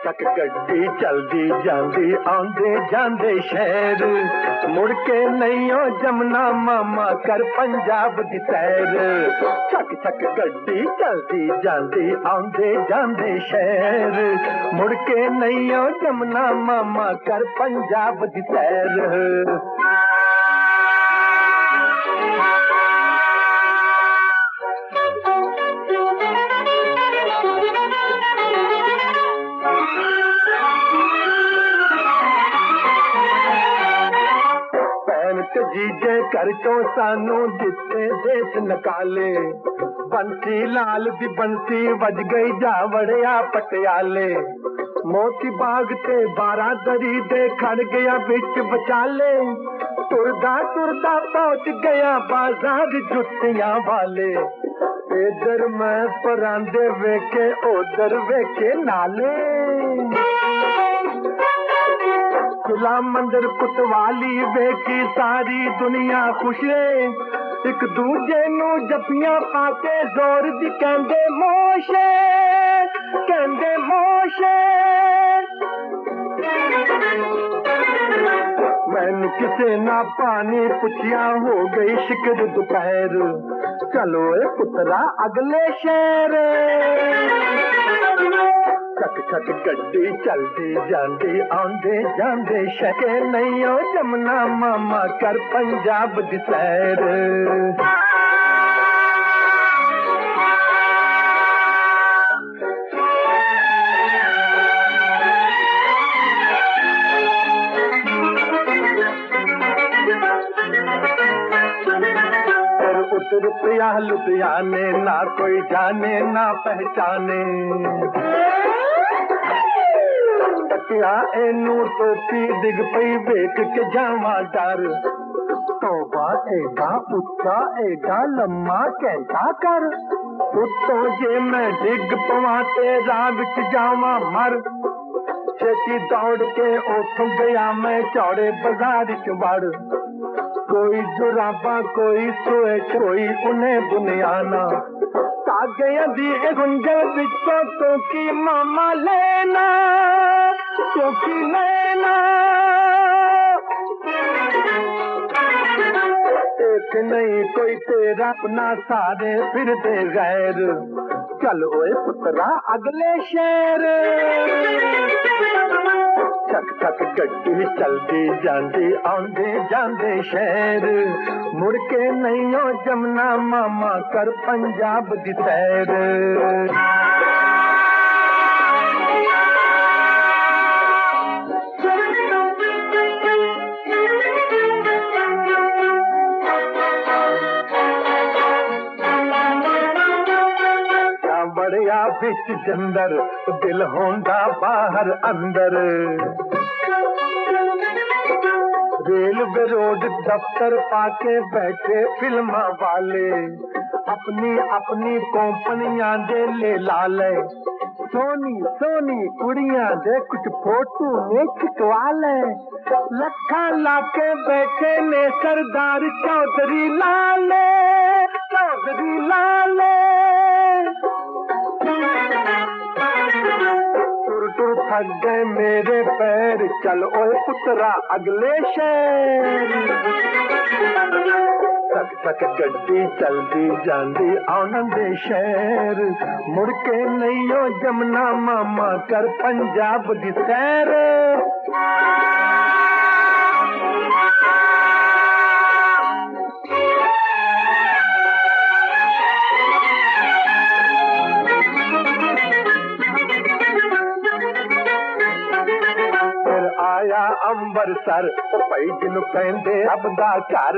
छक गड्डी चलदी जांदी आंदे जांदे शहर मुड़ के नहीं ओ जमना मामा कर पंजाब दी सैर छक छक गड्डी चलदी जांदी आंदे जांदे शहर मुड़ के नहीं ओ जमना मामा कर पंजाब दी सैर जीजे कर तो सानू जिते देश नकाले बंसी लाल दी बंसी बज गई जा वड़िया पटियाले मोती बाग ते बारादरी दे खड़ गया बिच बचाले तुरदा तुरदा पहुंच गया बाजार जुतियां वाले इधर मैं परांदे वेखे उधर वेखे नाले खुला मंदिर कुतवाली वेखी सारी दुनिया खुशे एक दूजे नू जपियां पाके जोर दी कहंदे मोशे मैनू किसे ना पानी पुछिया हो गई शिकर दोपहर चलो ए पुत्रा अगले शहर छक छक गड्डी चलदी जांदी आंदे जांदे शके नहीं ओ जमना मामा कर पंजाब दी सैर उतर पिया लुधियाने ना कोई जाने ना पहचाने टकिया एनू टोपी डिग पई वेख के जावा डर तौबा एडा उच्चा एडा लम्मा कैसा कर उत्तों जे मैं डिग पवा ते राह विच जावा मर छेती दौड़ के उठ गया मैं चौड़े बाजार च वड़ कोई जुराबा कोई सोए कोई उन्हें बुनियाना कागया दी गुंजल बिचों तो की मामा लेना चौकी लेना एक नहीं कोई तेरा अपना सारे फिर दे गैर चल ओए पुत्रा अगले शहर छक छक गड्डी चलदी जांदी आंदे जांदे शहर मुड़ के नहीं ओ जमना मामा कर पंजाब दी सैर बड़िया बिच जंदर दिल होंदा बाहर अंदर रेलवे रोड दफ्तर पाके बैठे फिल्मा वाले अपनी अपनी कंपनियां दे ले लाले सोनी सोनी कुड़ियां दे कुछ फोटो ने खिंचवा ले लखा लाके बैठे ने सरदार चौधरी लाले टुर थक गए मेरे पैर चल ओए पुत्रा अगले शहर छक छक गड्डी चलदी जांदी आनंदे शहर मुड़ के नहीं ओ जमना मामा कर पंजाब दी सैर आया अंबरसर भाई जिन्नू कहंदे अबदा घर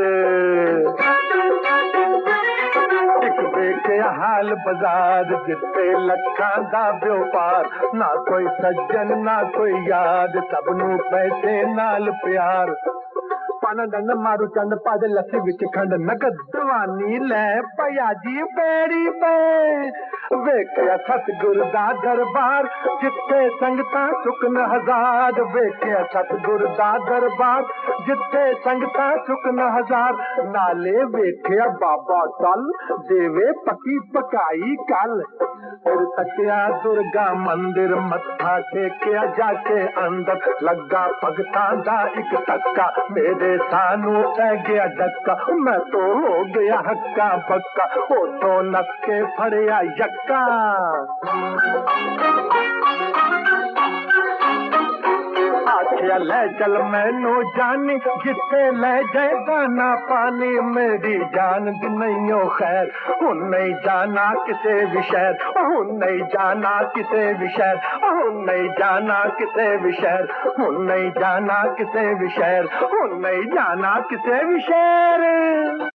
एक देखिया हाल बाजार जिते लखां दा व्यापार ना कोई सज्जन ना कोई याद सबनू पैसे नाल प्यार पाना दंड मारू चंद पाद लस्सी विच खंड नगद दवानी ले भैया जी बेड़ी पे ਵੇਖਿਆ ਸਤਿਗੁਰ ਦਾ ਦਰਬਾਰ ਜਿੱਥੇ ਸੰਗਤਾਂ ਚੁੱਕਣ ਹਜ਼ਾਰ ਵੇਖਿਆ ਸਤਿਗੁਰ ਦਾ ਦਰਬਾਰ ਜਿੱਥੇ ਸੰਗਤਾਂ ਚੁੱਕਣ ਹਜ਼ਾਰ ਨਾਲੇ ਵੇਖਿਆ ਬਾਬਾ ਟਲ ਦੇਵੇ ਪੱਕੀ ਪਕਾਈ ਕੱਲ ਫਿਰ ਤੱਕਿਆ ਦੁਰਗਾ ਮੰਦਿਰ ਮੱਥਾ ਟੇਕਿਆ ਜਾ ਕੇ ਅੰਦਰ ਲੱਗਾ ਭਗਤਾਂ ਦਾ ਇੱਕ ਧੱਕਾ ਮੇਰੇ ਸਾਨੂੰ ਪੈ ਗਿਆ ਧੱਕਾ ਮੈਂ तो हो गया हक्का बक्का उठो नस के फड़िया यक्का आखिया ले चल मैनू जानी जिथे ले जाए दाना पानी मेरी जान दी नहीं खैर हूं नहीं जाना किसे भी शहर हूं नहीं जाना किसे भी शहर हूं नहीं जाना किसे भी शहर हूं नहीं जाना किसे भी शहर हूं नहीं जाना किसे भी शहर